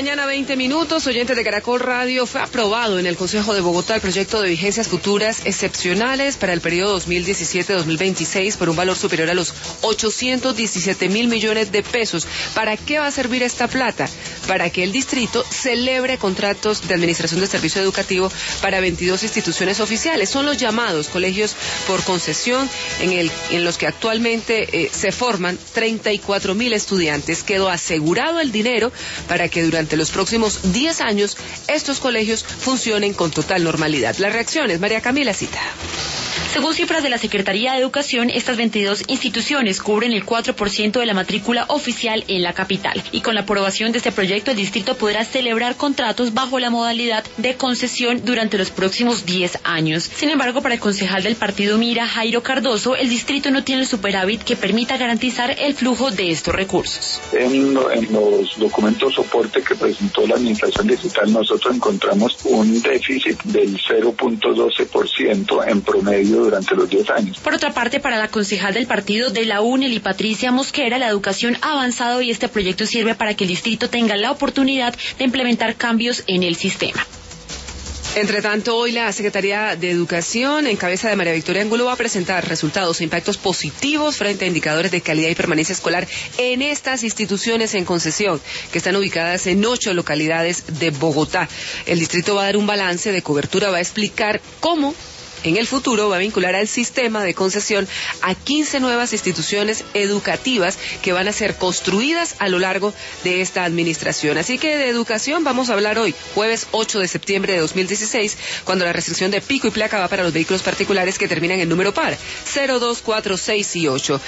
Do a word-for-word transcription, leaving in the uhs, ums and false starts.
mañana, veinte minutos. Oyentes de Caracol Radio, fue aprobado en el Consejo de Bogotá el proyecto de vigencias futuras excepcionales para el periodo dos mil diecisiete a dos mil veintiséis por un valor superior a los ochocientos diecisiete mil millones de pesos. ¿Para qué va a servir esta plata? Para que el distrito celebre contratos de administración de servicio educativo para veintidós instituciones oficiales. Son los llamados colegios por concesión, en, el, en los que actualmente eh, se forman treinta y cuatro mil estudiantes. Quedó asegurado el dinero para que durante los próximos diez años estos colegios funcionen con total normalidad. Las reacciones, María Camila Cita. Según cifras de la Secretaría de Educación, estas veintidós instituciones cubren el cuatro por ciento de la matrícula oficial en la capital. Y con la aprobación de este proyecto, el distrito podrá celebrar contratos bajo la modalidad de concesión durante los próximos diez años. Sin embargo, para el concejal del partido Mira, Jairo Cardoso, el distrito no tiene el superávit que permita garantizar el flujo de estos recursos. En, en los documentos soporte que presentó la Administración Distrital, nosotros encontramos un déficit del cero punto doce por ciento en promedio durante los diez años. Por otra parte, para la concejal del partido de la UNEL y Patricia Mosquera, la educación ha avanzado y este proyecto sirve para que el distrito tenga la oportunidad de implementar cambios en el sistema. Entre tanto, hoy la Secretaría de Educación, en cabeza de María Victoria Angulo, va a presentar resultados e impactos positivos frente a indicadores de calidad y permanencia escolar en estas instituciones en concesión, que están ubicadas en ocho localidades de Bogotá. El distrito va a dar un balance de cobertura, va a explicar cómo en el futuro va a vincular al sistema de concesión a quince nuevas instituciones educativas que van a ser construidas a lo largo de esta administración. Así que de educación vamos a hablar hoy, jueves ocho de septiembre de dos mil dieciséis, cuando la restricción de pico y placa va para los vehículos particulares que terminan en número par, cero, dos, cuatro, seis y ocho.